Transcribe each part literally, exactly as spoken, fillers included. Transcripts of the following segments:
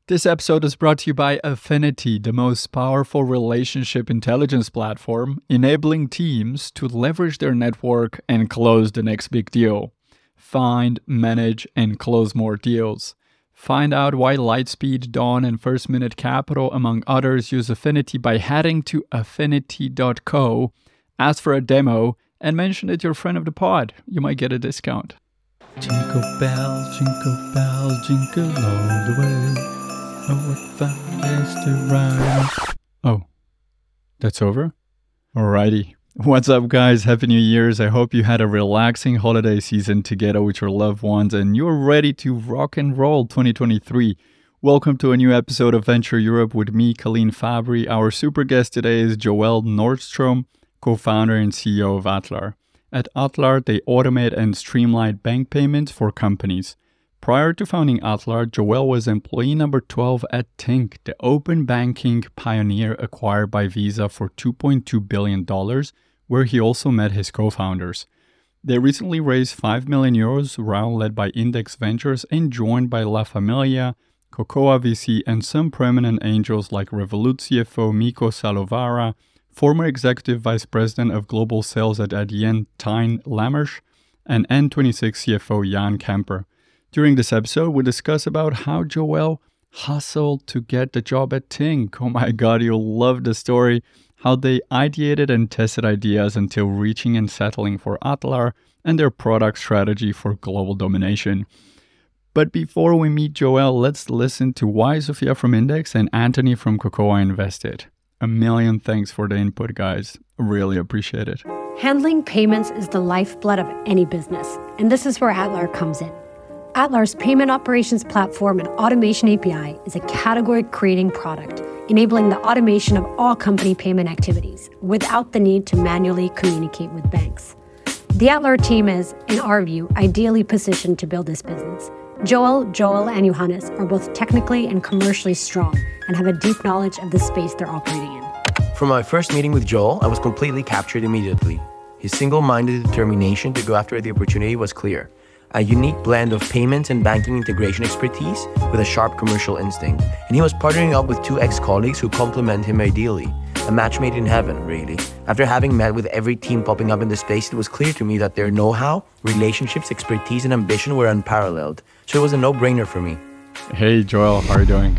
This episode is brought to you by Affinity, the most powerful relationship intelligence platform, enabling teams to leverage their network and close the next big deal. Find, manage, and close more deals. Find out why Lightspeed, Dawn, and First Minute Capital, among others, use Affinity by heading to affinity dot co, ask for a demo, and mention that you're a friend of the pod. You might get a discount. Jingle bells, jingle bells, jingle all the way. Oh, what fun it is to ride. Oh, that's over? Alrighty. What's up, guys? Happy New Year's. I hope you had a relaxing holiday season together with your loved ones and you're ready to rock and roll twenty twenty-three. Welcome to a new episode of Venture Europe with me, Colleen Fabry. Our super guest today is Joel Nordstrom, co-founder and C E O of Atlar. At Atlar, they automate and streamline bank payments for companies. Prior to founding Atlar, Joel was employee number twelve at Tink, the open banking pioneer acquired by Visa for two point two billion dollars, where he also met his co-founders. They recently raised five million euros, round led by Index Ventures and joined by La Familia, Cocoa V C, and some prominent angels like Revolut C F O Miko Salovara, former executive vice president of global sales at Adyen Tine Lammers, and N twenty-six C F O Jan Kemper. During this episode, we discuss about how Joel hustled to get the job at Tink. Oh my God, you'll love the story. How they ideated and tested ideas until reaching and settling for Atlar and their product strategy for global domination. But before we meet Joel, let's listen to why Sophia from Index and Anthony from Cocoa invested. A million thanks for the input, guys. Really appreciate it. Handling payments is the lifeblood of any business, and this is where Atlar comes in. Atlar's payment operations platform and automation A P I is a category-creating product, enabling the automation of all company payment activities without the need to manually communicate with banks. The Atlar team is, in our view, ideally positioned to build this business. Joel, Joel, and Johannes are both technically and commercially strong and have a deep knowledge of the space they're operating in. From my first meeting with Joel, I was completely captured immediately. His single-minded determination to go after the opportunity was clear. A unique blend of payments and banking integration expertise with a sharp commercial instinct. And he was partnering up with two ex-colleagues who complement him ideally. A match made in heaven, really. After having met with every team popping up in the space, it was clear to me that their know-how, relationships, expertise, and ambition were unparalleled. So it was a no-brainer for me. Hey, Joel, how are you doing?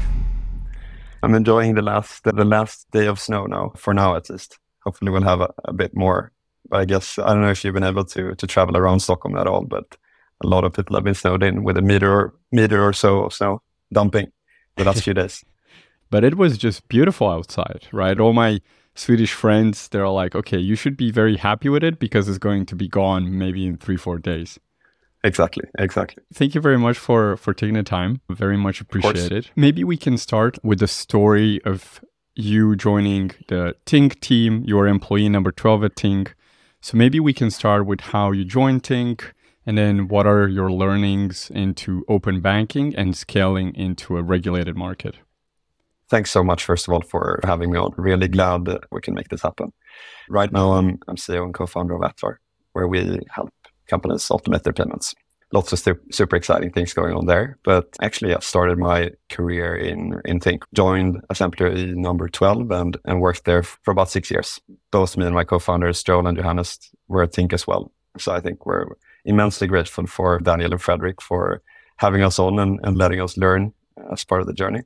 I'm enjoying the last the last day of snow now, for now at least. Hopefully we'll have a, a bit more. But I guess, I don't know if you've been able to to travel around Stockholm at all, but a lot of people have been snowed in with a meter or, meter or so of snow dumping the last few days. But it was just beautiful outside, right? All my Swedish friends, they're like, okay, you should be very happy with it because it's going to be gone maybe in three, four days. Exactly, exactly. Thank you very much for, for taking the time. Very much appreciated. Maybe we can start with the story of you joining the Tink team. You are employee number twelve at Tink. So maybe we can start with how you joined Tink. And then what are your learnings into open banking and scaling into a regulated market? Thanks so much, first of all, for having me on. Really glad that we can make this happen. Right now, I'm, I'm C E O and co-founder of Atlar, where we help companies automate their payments. Lots of stu- super exciting things going on there. But actually, I started my career in, in Tink. Joined as employee number twelve and, and worked there for about six years. Both me and my co-founders, Joel and Johannes, were at Tink as well. So I think we're immensely grateful for Daniel and Frederick for having us on and, and letting us learn as part of the journey.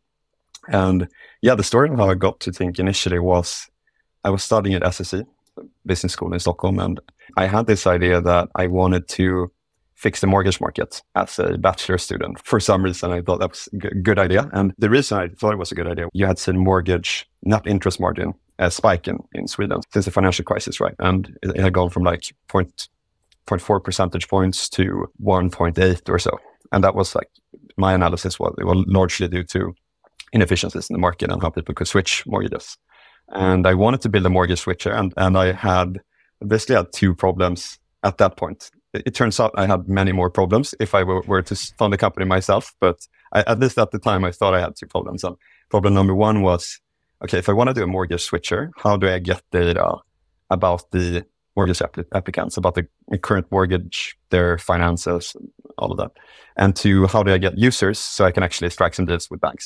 And yeah, the story of how I got to Tink initially was I was studying at S S E, business school in Stockholm, and I had this idea that I wanted to fix the mortgage market as a bachelor student. For some reason, I thought that was a g- good idea. And the reason I thought it was a good idea, you had seen mortgage net interest margin uh, spike in, in Sweden since the financial crisis, right? And it, it had gone from like point zero point four percentage points to one point eight or so. And that was like, my analysis was it was largely due to inefficiencies in the market and how people could switch mortgages. And I wanted to build a mortgage switcher, and, and I had basically had two problems at that point. It, it turns out I had many more problems if I were, were to found the company myself, but I, at least at the time I thought I had two problems. And problem number one was, okay, if I want to do a mortgage switcher, how do I get data about the mortgage app- applicants, about the current mortgage, their finances, all of that. And two, how do I get users so I can actually strike some deals with banks?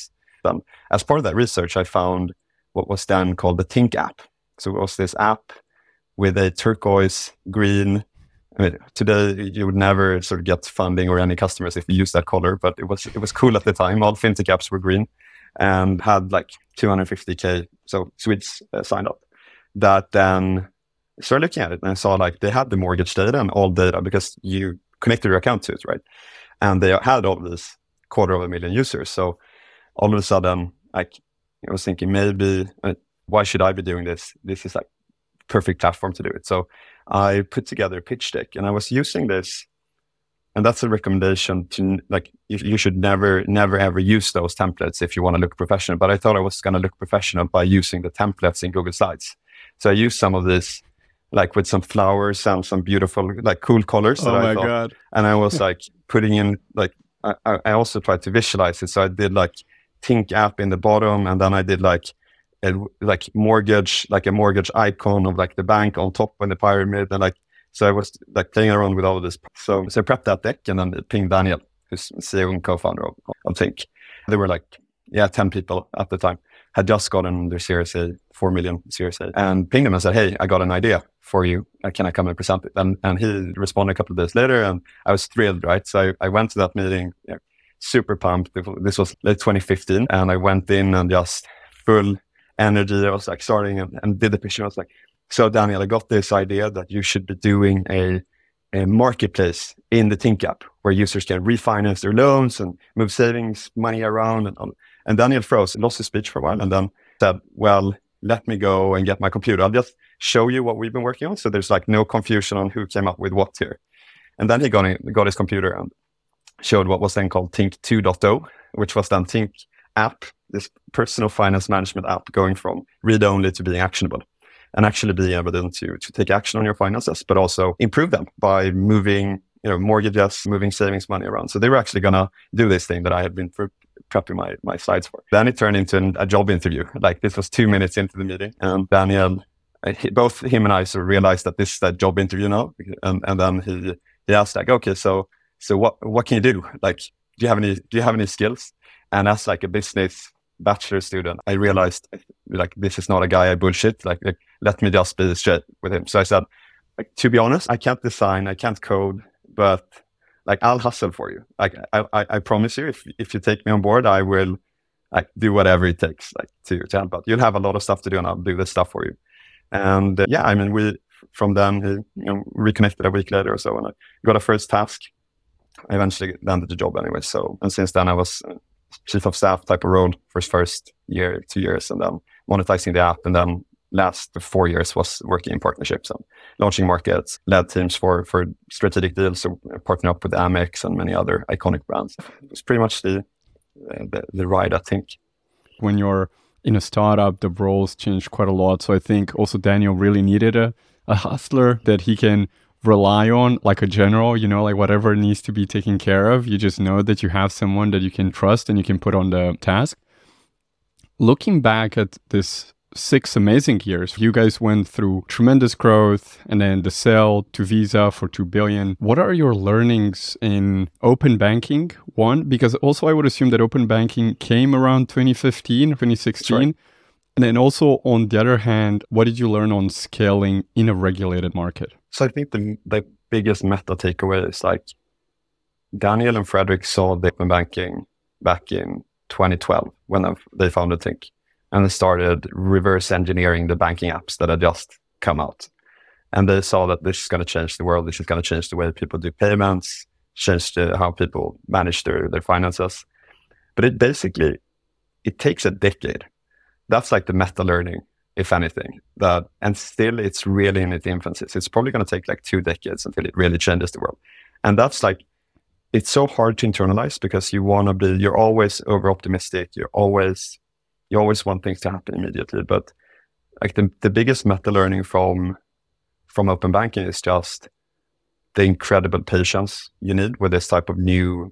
Then, as part of that research, I found what was then called the Tink app. So it was this app with a turquoise green. I mean, today you would never sort of get funding or any customers if you use that color, but it was it was cool at the time. All fintech apps were green and had like two hundred fifty K so Swedes uh, signed up. That then started looking at it and I saw like they had the mortgage data and all data because you connected your account to it, right? And they had all this quarter of a million users. So all of a sudden, like I was thinking, maybe uh, why should I be doing this? This is like perfect platform to do it. So I put together a pitch deck and I was using this, and that's a recommendation to like, you, you should never, never ever use those templates if you want to look professional. But I thought I was going to look professional by using the templates in Google Slides. So I used some of this, like with some flowers and some beautiful, like cool colors. That oh my I thought. God. And I was like putting in, like, I, I also tried to visualize it. So I did like Tink app in the bottom, and then I did like, a, like mortgage, like a mortgage icon of like the bank on top in the pyramid. And like, so I was like playing around with all of this. So, so I prepped that deck and then pinged Daniel, who's C E O and co-founder of, of Tink. There were like, yeah, ten people at the time, had just gotten their Series A, four million Series A, and pinged him and said, hey, I got an idea for you. Uh, can I come and present it? And, and he responded a couple of days later, and I was thrilled, right? So I, I went to that meeting, you know, super pumped. This was late twenty fifteen, and I went in and just full energy. I was like starting and, and did the pitch. I was like, so Daniel, I got this idea that you should be doing a, a marketplace in the Tink app where users can refinance their loans and move savings money around. And, and Daniel froze, lost his speech for a while, and then said, well, let me go and get my computer. I'll just show you what we've been working on. So there's like no confusion on who came up with what here. And then he got, in, got his computer and showed what was then called Tink two point oh, which was then Tink app, this personal finance management app going from read-only to being actionable, and actually being able to, to take action on your finances, but also improve them by moving, you know, mortgages, moving savings money around. So they were actually going to do this thing that I had been for, prepping my, my slides for. Then it turned into an, a job interview. Like this was two minutes into the meeting, and Daniel, he, both him and I sort of realized that this is a job interview now. And, and then he, he asked like, okay, so, so what, what can you do? Like, do you have any, do you have any skills? And as like a business bachelor student, I realized like, this is not a guy I bullshit. Like, like let me just be straight with him. So I said, like, to be honest, I can't design, I can't code, but like, I'll hustle for you. Like, I, I, I promise you, if, if you take me on board, I will like do whatever it takes, like to, to help out. You'll have a lot of stuff to do and I'll do this stuff for you. And uh, yeah, I mean, we, from then, he, you know, reconnected a week later or so, and I got a first task. I eventually landed the job anyway. So, and since then I was uh, chief of staff type of role for his first year, two years, and then monetizing the app. And then last four years was working in partnerships and launching markets, led teams for, for strategic deals, so partnering up with Amex and many other iconic brands. It was pretty much the, the, the ride, I think. When you're in a startup, the roles change quite a lot. So I think also Daniel really needed a, a hustler that he can rely on, like a general, you know, like whatever needs to be taken care of, you just know that you have someone that you can trust and you can put on the task. Looking back at this six amazing years, you guys went through tremendous growth and then the sale to Visa for two billion. What are your learnings in open banking? One, because also I would assume that open banking came around twenty fifteen, twenty sixteen. Right. And then also, on the other hand, what did you learn on scaling in a regulated market? So I think the, the biggest meta takeaway is like Daniel and Fredrik saw the open banking back in twenty twelve when they founded Tink, and they started reverse engineering the banking apps that had just come out. And they saw that this is going to change the world. This is going to change the way people do payments, change the, how people manage their, their finances. But it basically, it takes a decade. That's like the meta learning, if anything, that, and still it's really in its infancy. It's probably going to take like two decades until it really changes the world. And that's like, it's so hard to internalize because you want to be, you're always over optimistic. You're always, you always want things to happen immediately. But like the, the biggest meta learning from, from open banking is just the incredible patience you need with this type of new,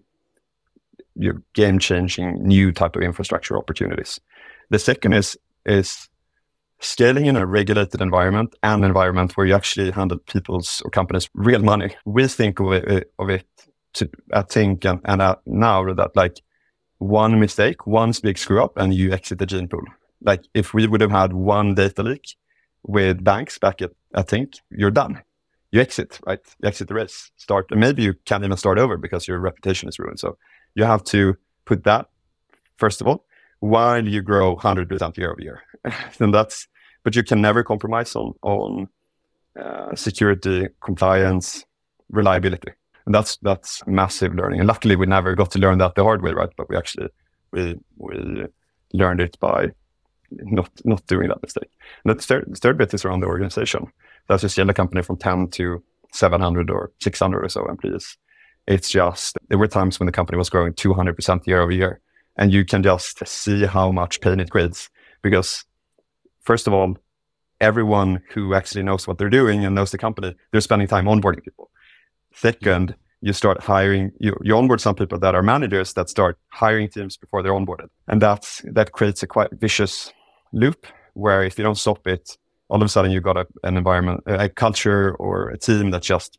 your game-changing new type of infrastructure opportunities. The second is is scaling in a regulated environment and an environment where you actually handle people's or companies' real money. We think of it, of it to, I think, and, and uh, now that like one mistake, one big screw up, and you exit the gene pool. Like if we would have had one data leak with banks back at, I think, you're done. You exit, right? You exit the race. Start, and maybe you can't even start over because your reputation is ruined. So you have to put that, first of all, while you grow one hundred percent year over year. And that's, but you can never compromise on, on uh, security, compliance, reliability. And that's that's massive learning. And luckily, we never got to learn that the hard way, right? But we actually, we we learned it by not not doing that mistake. And the third, the third bit is around the organization. That's just a company from ten to seven hundred or six hundred or so employees. It's just, there were times when the company was growing two hundred percent year over year. And you can just see how much pain it creates. Because first of all, everyone who actually knows what they're doing and knows the company, they're spending time onboarding people. Second, you start hiring, you, you onboard some people that are managers that start hiring teams before they're onboarded. And that's, that creates a quite vicious loop where if you don't stop it, all of a sudden you've got a, an environment, a culture or a team that's just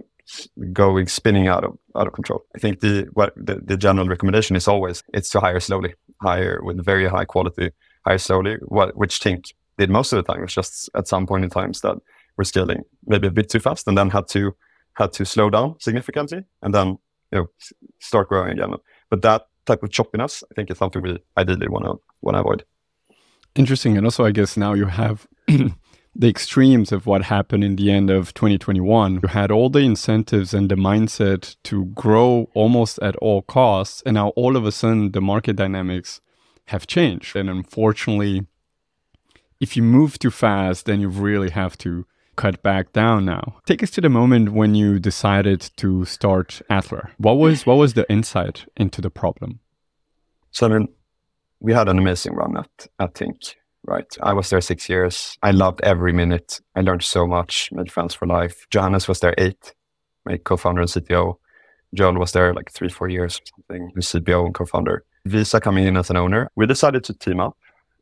going, spinning out of out of control. I think the what the, the general recommendation is always, it's to hire slowly, hire with very high quality, hire slowly, what, which Tink did most of the time. It was just at some point in times that we're scaling maybe a bit too fast and then had to had to slow down significantly and then, you know, start growing again. But that type of choppiness, I think, is something we ideally want to want to avoid. Interesting. And also, I guess now you have the extremes of what happened in the end of twenty twenty-one. You had all the incentives and the mindset to grow almost at all costs. And now all of a sudden, the market dynamics have changed. And unfortunately, if you move too fast, then you really have to cut back down now. Take us to the moment when you decided to start Adler. What was what was the insight into the problem? So, I mean, we had an amazing run at, at Tink, right? I was there six years. I loved every minute. I learned so much, made friends for life. Johannes was there eight, my co-founder and C T O. Joel was there like three, four years or something, who's C B O and co-founder. Visa coming in as an owner. We decided to team up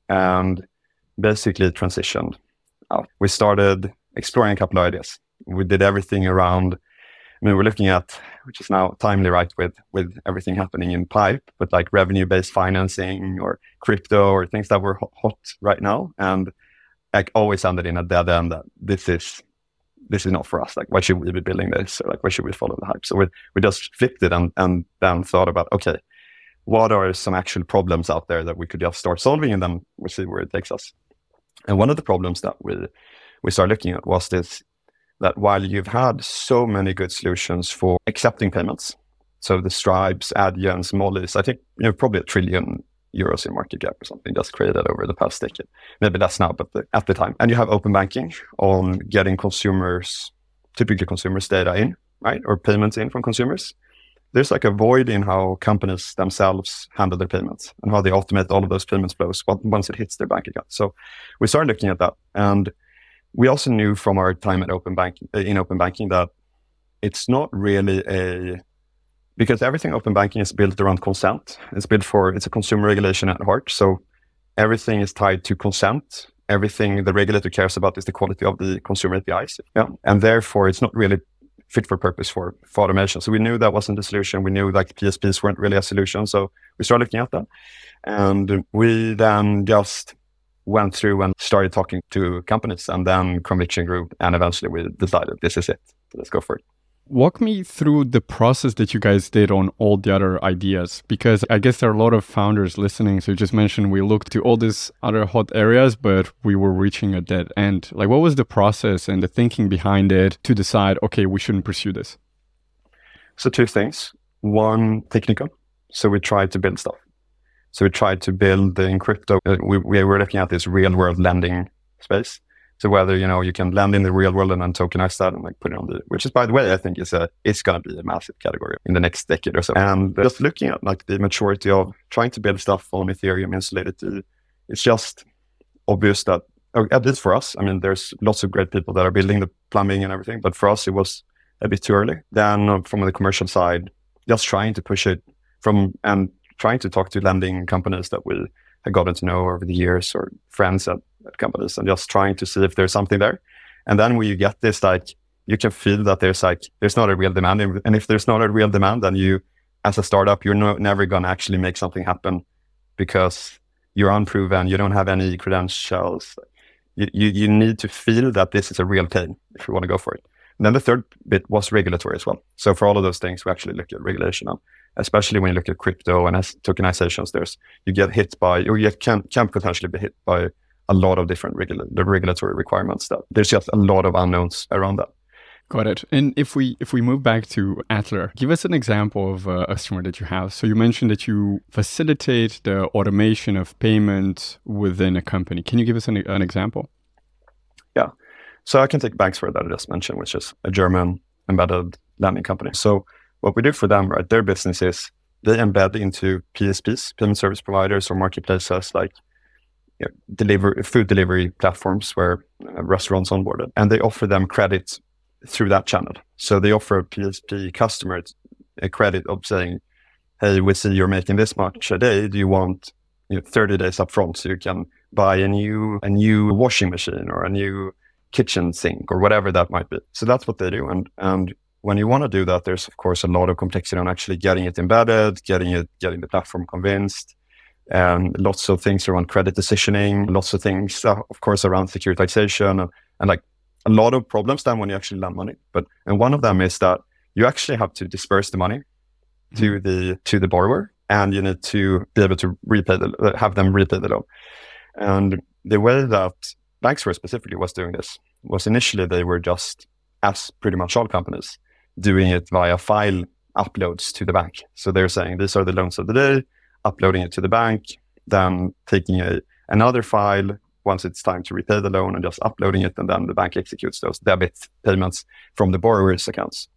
and basically transitioned out. We started exploring a couple of ideas. We did everything around, I mean, we're looking at, which is now timely, right, with, with everything happening in pipe, but like revenue-based financing or crypto or things that were hot right now. And like always ended in a dead end that this is, this is not for us. Like, why should we be building this? Or like, why should we follow the hype? So we, we just flipped it and, and then thought about, okay, what are some actual problems out there that we could just start solving, and then we'll see where it takes us. And one of the problems that we we started looking at was this, that while you've had so many good solutions for accepting payments, so the Stripes, Adyen, Mollies, I think, you know, probably a trillion euros in market cap or something just created over the past decade. Maybe less now, but the, at the time. And you have open banking on getting consumers, typically consumers' data in, right? Or payments in from consumers. There's like a void in how companies themselves handle their payments and how they automate all of those payments flows once it hits their bank account. So we started looking at that. And we also knew from our time at open banking, in open banking, that it's not really a, because everything open banking is built around consent. It's built for, it's a consumer regulation at heart. So everything is tied to consent. Everything the regulator cares about is the quality of the consumer A P Is. Yeah. And therefore, it's not really fit for purpose for, for automation. So we knew that wasn't the solution. We knew like P S Ps weren't really a solution. So we started looking at that. And we then just went through and started talking to companies, and then conviction grew. And eventually we decided this is it. So let's go for it. Walk me through the process that you guys did on all the other ideas, because I guess there are a lot of founders listening. So you just mentioned we looked to all these other hot areas, but we were reaching a dead end. Like, what was the process and the thinking behind it to decide, okay, we shouldn't pursue this? So two things. One, technical. So we tried to build stuff. So we tried to build in crypto. Uh, we, we were looking at this real world lending space. So whether, you know, you can lend in the real world and then tokenize that and like put it on the, which is, by the way, I think is a, it's going to be a massive category in the next decade or so. And just looking at like the maturity of trying to build stuff on Ethereum insulated to, it's just obvious that, at least for us, I mean, there's lots of great people that are building the plumbing and everything, but for us, it was a bit too early. Then from the commercial side, just trying to push it from, and trying to talk to lending companies that we had gotten to know over the years, or friends at, at companies, and just trying to see if there's something there. And then when you get this, like, you can feel that there's like, there's not a real demand. And if there's not a real demand, then you as a startup, you're no, never going to actually make something happen because you're unproven, you don't have any credentials. You, you, you need to feel that this is a real pain if you want to go for it. And then the third bit was regulatory as well. So for all of those things, we actually look at regulation now, especially when you look at crypto and as tokenizations, there's, you get hit by, or you can, can potentially be hit by a lot of different regula- the regulatory requirements. That there's just a lot of unknowns around that. Got it. And if we if we move back to Adler, give us an example of a customer that you have. So you mentioned that you facilitate the automation of payment within a company. Can you give us an, an example? Yeah. So I can take Banksware that I just mentioned, which is a German embedded lending company. So what we do for them, right, their business is they embed into P S Ps, payment service providers, or marketplaces like you know, deliver food delivery platforms where uh, restaurants onboarded, and they offer them credit through that channel. So they offer a P S P customer a credit of saying, hey, we see you're making this much a day. Do you want you know, thirty days up front so you can buy a new a new washing machine or a new kitchen sink or whatever that might be? So that's what they do. And and when you want to do that, there's of course a lot of complexity on actually getting it embedded, getting it, getting the platform convinced, and lots of things around credit decisioning, lots of things, uh, of course, around securitization and, and like a lot of problems then when you actually lend money. But and one of them is that you actually have to disperse the money mm-hmm. to the to the borrower, and you need to be able to repay the, have them repay the loan. And the way that Banksware specifically was doing this was initially they were just, as pretty much all companies, doing it via file uploads to the bank. So they're saying these are the loans of the day, uploading it to the bank, then taking a another file once it's time to repay the loan and just uploading it, and then the bank executes those debit payments from the borrower's accounts.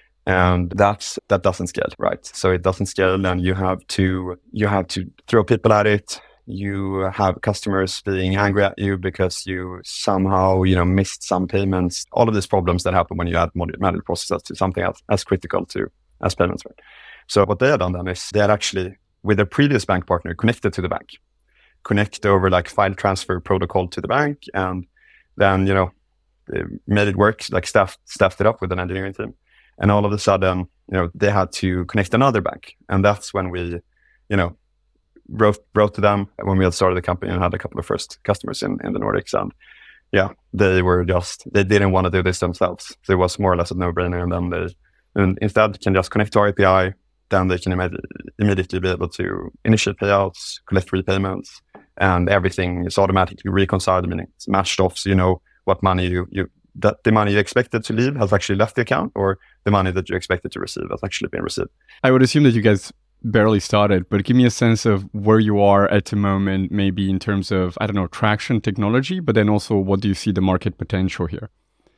And that's that doesn't scale, right? So it doesn't scale, and you have to you have to throw people at it. You have customers being angry at you because you somehow you know missed some payments. All of these problems that happen when you add manual processes to something else as critical to as payments. Right? So what they had done then is they had actually, with their previous bank partner, connected to the bank. Connect over like file transfer protocol to the bank, and then you know made it work, like staffed staffed it up with an engineering team, and all of a sudden you know they had to connect another bank, and that's when we you know wrote wrote to them when we had started the company and had a couple of first customers in, in the Nordics, and yeah they were just they didn't want to do this themselves, so it was more or less a no-brainer, and then they and instead can just connect to our A P I. Then they can imme- immediately be able to initiate payouts, collect repayments, and everything is automatically reconciled, meaning it's matched off, so you know what money you, you that the money you expected to leave has actually left the account, or the money that you expected to receive has actually been received. I would assume that you guys barely started, but give me a sense of where you are at the moment, maybe in terms of, I don't know, traction technology, but then also what do you see the market potential here?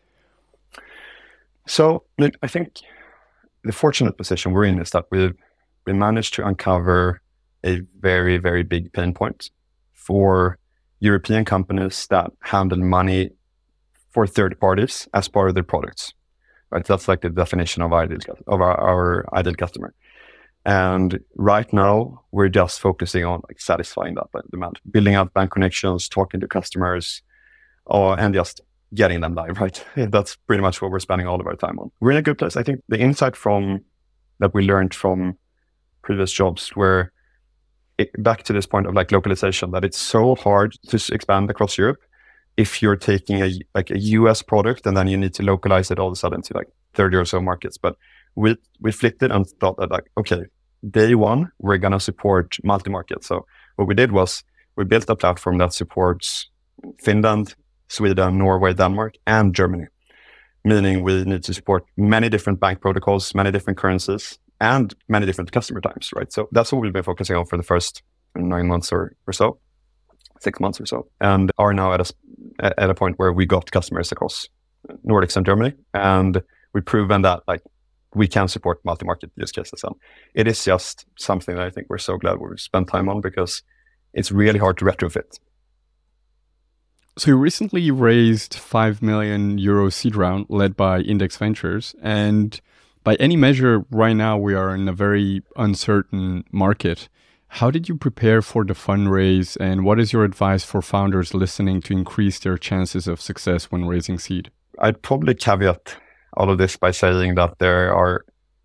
So I think the fortunate position we're in is that we've we managed to uncover a very, very big pain point for European companies that handle money for third parties as part of their products. Right, that's like the definition of ideal of our, our ideal customer. And right now, we're just focusing on like satisfying that demand, building out bank connections, talking to customers, uh, and just getting them live, right? That's pretty much what we're spending all of our time on. We're in a good place. I think the insight from that we learned from previous jobs were it, back to this point of like localization, that it's so hard to expand across Europe if you're taking a like a U S product and then you need to localize it all of a sudden to like thirty or so markets. But we we flipped it and thought that like, okay, day one, we're going to support multi-market. So what we did was we built a platform that supports Finland, Sweden, Norway, Denmark, and Germany, meaning we need to support many different bank protocols, many different currencies, and many different customer types, right? So that's what we've been focusing on for the first nine months or, or so, six months or so, and are now at a, at a point where we got customers across Nordics and Germany, and we've proven that like we can support multi-market use cases. And it is just something that I think we're so glad we spent time on, because it's really hard to retrofit. So you recently raised five million euro seed round led by Index Ventures. And by any measure, right now we are in a very uncertain market. How did you prepare for the fundraise, and what is your advice for founders listening to increase their chances of success when raising seed? I'd probably caveat all of this by saying that there are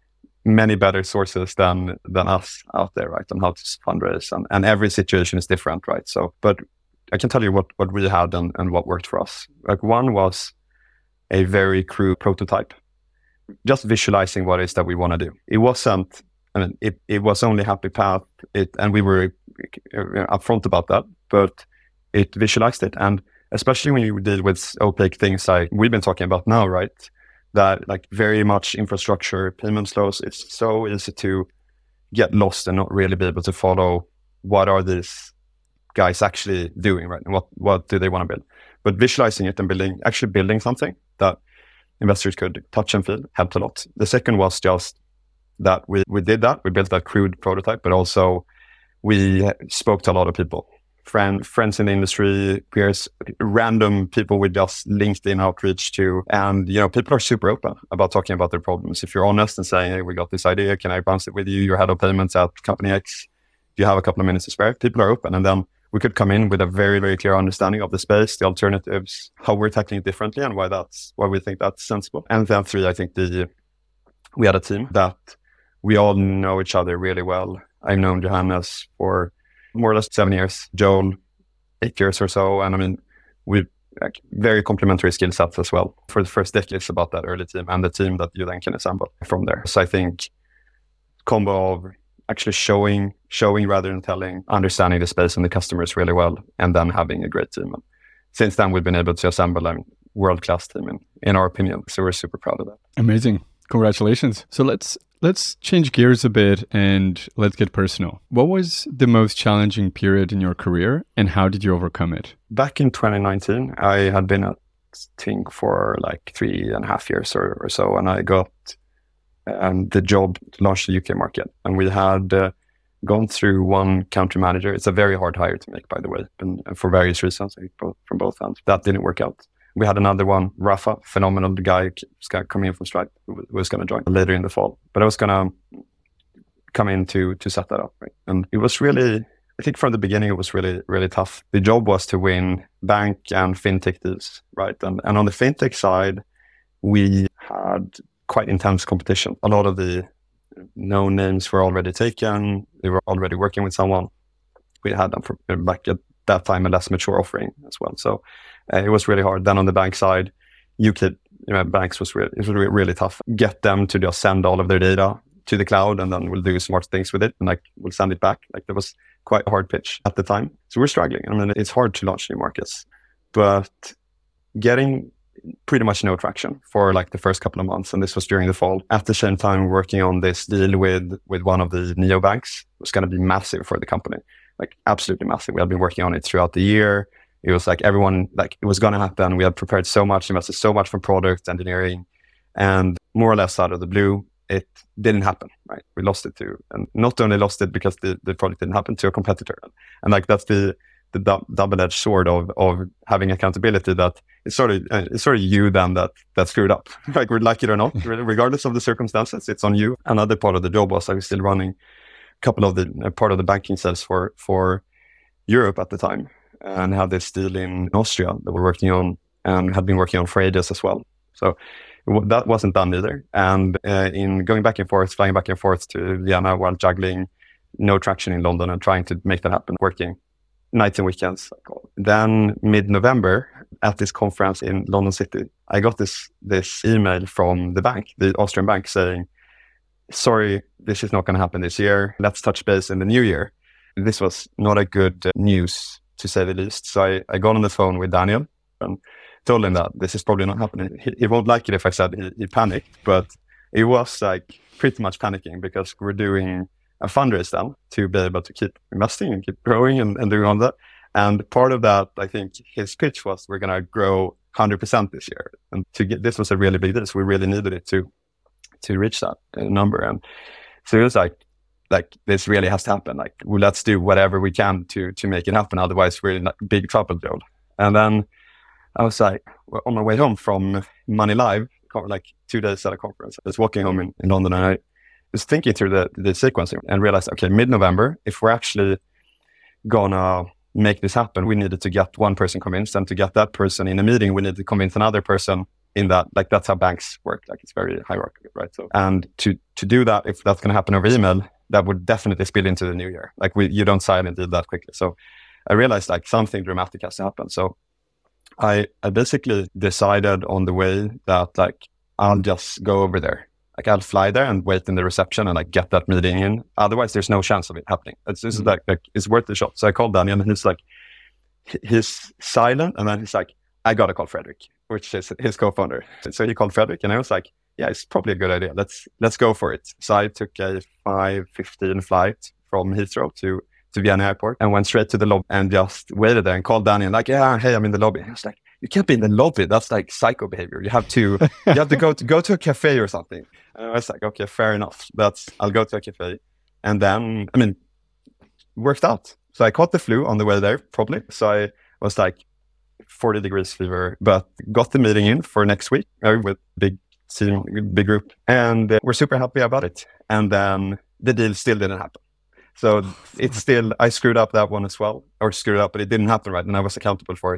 many better sources than than us out there, right, on how to fundraise, and, and every situation is different, right? So, but I can tell you what, what we had and, and what worked for us. Like one was a very crude prototype, just visualizing what it is that we want to do. It wasn't, I mean, it, it was only happy path, it, and we were upfront about that, but it visualized it. And especially when you deal with opaque things like we've been talking about now, right? That like very much infrastructure, payment flows, it's so easy to get lost and not really be able to follow what are these guys actually doing, right? And what, what do they want to build? But visualizing it and building, actually building something that investors could touch and feel helped a lot. The second was just that we, we did that. We built that crude prototype, but also we spoke to a lot of people. Friend, friends in the industry, peers, random people with just LinkedIn outreach to, and you know, people are super open about talking about their problems. If you're honest and saying, "Hey, we got this idea. Can I bounce it with you? You're head of payments at company X. Do you have a couple of minutes to spare?" People are open, and then we could come in with a very, very clear understanding of the space, the alternatives, how we're tackling it differently, and why that's why we think that's sensible. And then three, I think the we had a team that we all know each other really well. I've known Johannes for more or less seven years, Joel, eight years or so. And I mean, we like very complementary skill sets as well. For the first decades about that early team and the team that you then can assemble from there. So I think combo of actually showing, showing rather than telling, understanding the space and the customers really well, and then having a great team. And since then, we've been able to assemble a world-class team in, in our opinion. So we're super proud of that. Amazing. Congratulations. So let's let's change gears a bit and let's get personal. What was the most challenging period in your career and how did you overcome it? Back in twenty nineteen, I had been at Tink for like three and a half years or, or so, and I got um, the job to launch the U K market. And we had uh, gone through one country manager. It's a very hard hire to make, by the way, and, and for various reasons both, from both ends. That didn't work out. We had another one, Rafa, phenomenal guy, was going to come in from Stripe, who was going to join later in the fall. But I was going to come in to to set that up. Right? And it was really, I think from the beginning, it was really, really tough. The job was to win bank and fintech deals, right? And, and on the fintech side, we had quite intense competition. A lot of the known names were already taken. They were already working with someone. We had them for, back at that time, a less mature offering as well. So Uh, it was really hard. Then on the bank side, U K you know, banks was really, it was really, really tough. Get them to just send all of their data to the cloud, and then we'll do smart things with it, and like we'll send it back. Like that was quite a hard pitch at the time. So we're struggling. I mean, it's hard to launch new markets, but getting pretty much no traction for like the first couple of months, and this was during the fall. At the same time, working on this deal with with one of the neobanks was going to be massive for the company, like absolutely massive. We had been working on it throughout the year. It was like everyone, like it was going to happen. We had prepared so much, invested so much from product engineering, and more or less out of the blue, it didn't happen, right? We lost it to, and not only lost it because the, the product didn't happen, to a competitor. And like that's the the du- double-edged sword of of having accountability, that it's sort of uh, it's sort of you then that that screwed up. Like we're like it or not, regardless of the circumstances, it's on you. Another part of the job was I was still running a couple of the uh, part of the banking sales for for Europe at the time, and had this deal in Austria that we're working on and had been working on for ages as well. So that wasn't done either. And uh, in going back and forth, flying back and forth to Vienna while juggling, no traction in London and trying to make that happen, working nights and weekends. Then mid-November at this conference in London City, I got this this email from the bank, the Austrian bank, saying, "Sorry, this is not going to happen this year. Let's touch base in the new year." This was not a good uh, news, to say the least. So I, I got on the phone with Daniel and told him that this is probably not happening. He, he won't like it if I said he, he panicked, but it was like pretty much panicking because we're doing a fundraise then to be able to keep investing and keep growing and, and doing all that. And part of that, I think his pitch was we're going to grow one hundred percent this year. And to get, this was a really big deal. So we really needed it to, to reach that uh, number. And so it was like, like this really has to happen. Like, well, let's do whatever we can to to make it happen. Otherwise, we're in big trouble, Joel. And then I was like, well, on my way home from Money Live, like two days at a conference, I was walking home in, in London, and I was thinking through the the sequencing and realized, okay, mid-November, if we're actually gonna make this happen, we needed to get one person convinced, and to get that person in a meeting, we need to convince another person in that, like that's how banks work. Like it's very hierarchical, right? So, and to to do that, if that's going to happen over email, that would definitely spill into the new year. Like we, you don't sign and deal that quickly. So I realized like something dramatic has to happen. So I, I basically decided on the way that like I'll just go over there. Like I'll fly there and wait in the reception and like get that meeting in. Otherwise, there's no chance of it happening. It's just mm-hmm. like, like it's worth the shot. So I called Daniel and he's like, he's silent, and then he's like, I gotta call Fredrik, which is his co-founder. So he called Fredrik, and I was like, yeah, it's probably a good idea. Let's let's go for it. So I took a five fifteen flight from Heathrow to to Vienna airport and went straight to the lobby and just waited there and called Daniel like, yeah, hey, I'm in the lobby. And I was like, you can't be in the lobby. That's like psycho behavior. You have to you have to go to go to a cafe or something. And I was like, okay, fair enough. That's I'll go to a cafe. And then I mean, worked out. So I caught the flu on the way there, probably. So I was like forty degrees fever, but got the meeting in for next week uh, with big team, big group, and uh, we're super happy about it. And then the deal still didn't happen. So it's still, I screwed up that one as well, or screwed up, but it didn't happen right, and I was accountable for it.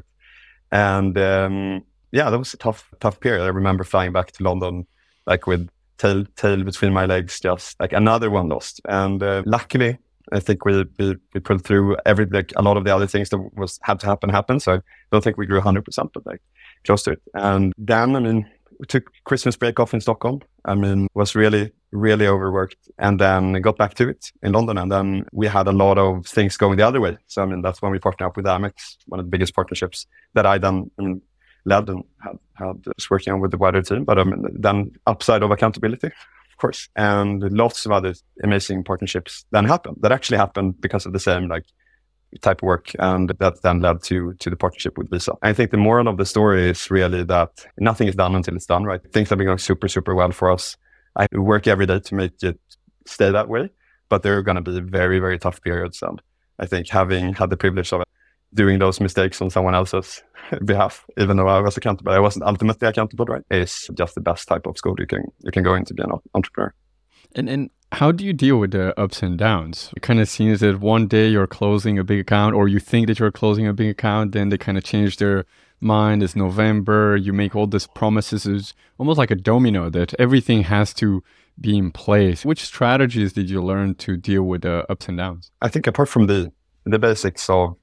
And um, yeah, that was a tough, tough period. I remember flying back to London, like with tail, tail between my legs, just like another one lost. And uh, luckily, I think we, we we pulled through every, like a lot of the other things that was had to happen happen. So I don't think we grew one hundred percent, but like close to it. And then, I mean, we took Christmas break off in Stockholm. I mean, was really, really overworked, and then got back to it in London. And then we had a lot of things going the other way. So, I mean, that's when we partnered up with Amex, one of the biggest partnerships that I then I mean, led and had, had was working on with the wider team. But I mean, then upside of accountability, of course, and lots of other amazing partnerships then happened that actually happened because of the same like type of work, and that then led to to the partnership with Visa. I think the moral of the story is really that nothing is done until it's done, right? Things have been going super, super well for us. I work every day to make it stay that way, but there are going to be very, very tough periods, and I think having had the privilege of doing those mistakes on someone else's behalf, even though I was accountable, I wasn't ultimately accountable, right? Is just the best type of school you can you can go into be an entrepreneur. And and how do you deal with the ups and downs? It kind of seems that one day you're closing a big account, or you think that you're closing a big account, then they kind of change their mind. It's November, you make all these promises. It's almost like a domino that everything has to be in place. Which strategies did you learn to deal with the ups and downs? I think apart from the the basics of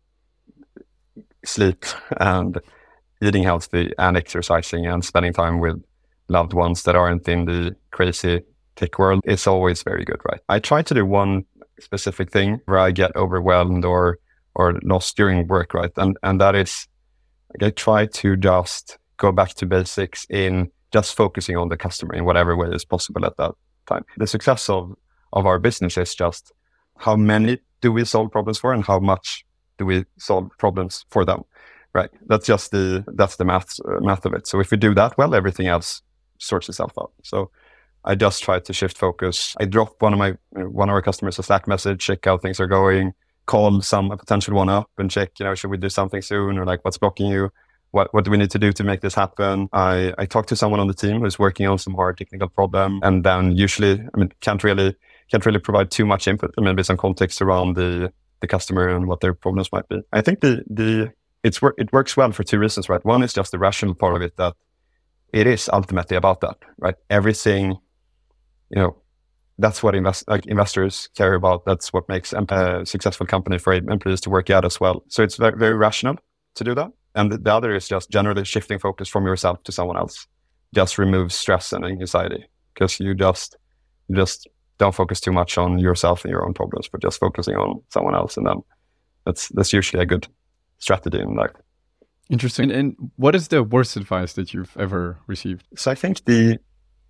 sleep and eating healthy and exercising and spending time with loved ones that aren't in the crazy tech world, it's always very good, right? I try to do one specific thing where I get overwhelmed or or lost during work, right? And and that is, I try to just go back to basics in just focusing on the customer in whatever way is possible at that time. The success of, of our business is just how many do we solve problems for and how much do we solve problems for them, right? That's just the, that's the math, uh, math of it. So if we do that well, everything else sorts itself out. So I just try to shift focus. I drop one of my, one of our customers a Slack message, check how things are going, call some a potential one up and check, you know, should we do something soon, or like what's blocking you? What what do we need to do to make this happen? I, I talk to someone on the team who's working on some hard technical problem, and then usually, I mean, can't really can't really provide too much input. I mean, maybe some context around the the customer and what their problems might be. I think the the it's work it works well for two reasons, right? One is just the rational part of it, that it is ultimately about that, right? Everything, you know, that's what invest, like investors care about. That's what makes a successful company for employees to work at as well. So it's very, very rational to do that. And the, the other is just generally shifting focus from yourself to someone else. Just removes stress and anxiety, because you just you just don't focus too much on yourself and your own problems, but just focusing on someone else. And then that's that's usually a good strategy in life. Interesting. And what is the worst advice that you've ever received? So I think the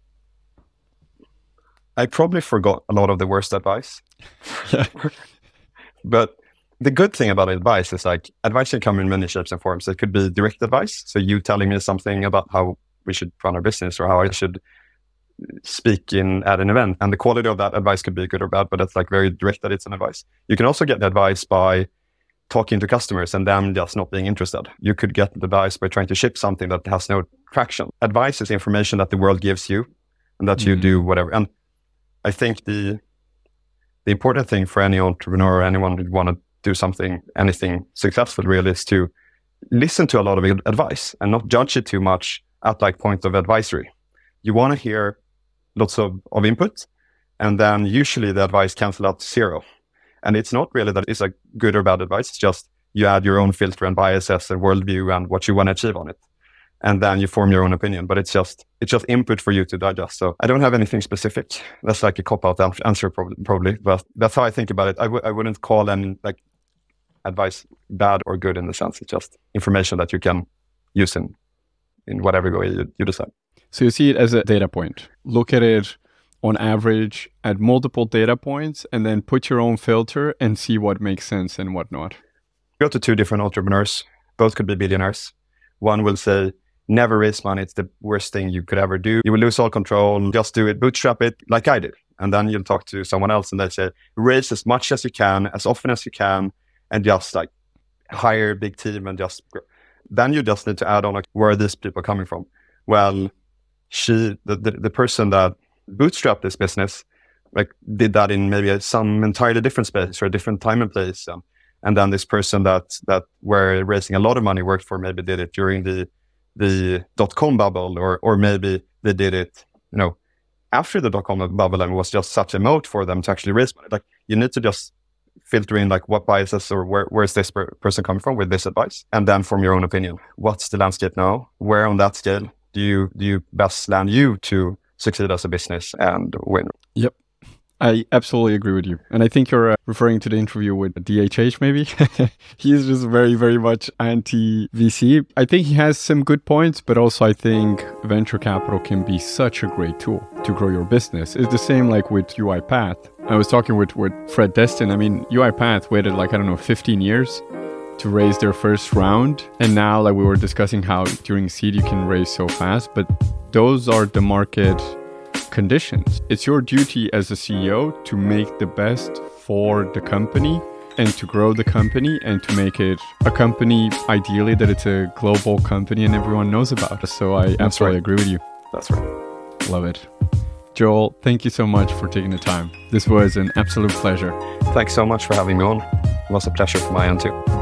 I probably forgot a lot of the worst advice. But the good thing about advice is like advice can come in many shapes and forms. It could be direct advice. So you telling me something about how we should run our business or how I should speak in at an event. And the quality of that advice could be good or bad, but it's like very direct that it's an advice. You can also get advice by talking to customers and them just not being interested. You could get advice by trying to ship something that has no traction. Advice is information that the world gives you and that mm-hmm. you do whatever. And I think the the important thing for any entrepreneur or anyone who want to do something, anything successful really, is to listen to a lot of advice and not judge it too much at like point of advisory. You want to hear lots of, of input, and then usually the advice cancels out to zero. And it's not really that it's like good or bad advice. It's just you add your own filter and biases and worldview and what you want to achieve on it. And then you form your own opinion. But it's just it's just input for you to digest. So I don't have anything specific. That's like a cop-out answer probably. But that's how I think about it. I w- I wouldn't call any like advice bad or good in the sense. It's just information that you can use in, in whatever way you, you decide. So you see it as a data point. Look at it on average at multiple data points and then put your own filter and see what makes sense and what not. Go to two different entrepreneurs. Both could be billionaires. One will say, never raise money. It's the worst thing you could ever do. You will lose all control. Just do it. Bootstrap it like I did. And then you'll talk to someone else and they say, raise as much as you can, as often as you can, and just like hire a big team and just grow. Then you just need to add on like, where are these people coming from? Well, she, the, the, the person that bootstrapped this business, like did that in maybe a, some entirely different space or a different time and place. Um, and then this person that that were raising a lot of money worked for maybe did it during the the dot-com bubble, or or maybe they did it, you know, after the dot-com bubble, and it was just such a moat for them to actually raise money. Like you need to just filter in like what biases or where where's this per- person coming from with this advice, and then form your own opinion. What's the landscape now? Where on that scale do you do you best land you to succeed as a business and win? Yep. I absolutely agree with you. And I think you're uh, referring to the interview with D H H, maybe. He's just very, very much anti-V C. I think he has some good points, but also I think venture capital can be such a great tool to grow your business. It's the same like with UiPath. I was talking with, with Fred Destin. I mean, UiPath waited like, I don't know, fifteen years to raise their first round. And now, like we were discussing how during seed you can raise so fast, but those are the market conditions. It's your duty as a C E O to make the best for the company and to grow the company and to make it a company, ideally that it's a global company and everyone knows about. So I That's absolutely right. agree with you. That's right. Love it. Joel, thank you so much for taking the time. This was an absolute pleasure. Thanks so much for having me on. It was a pleasure for my end too.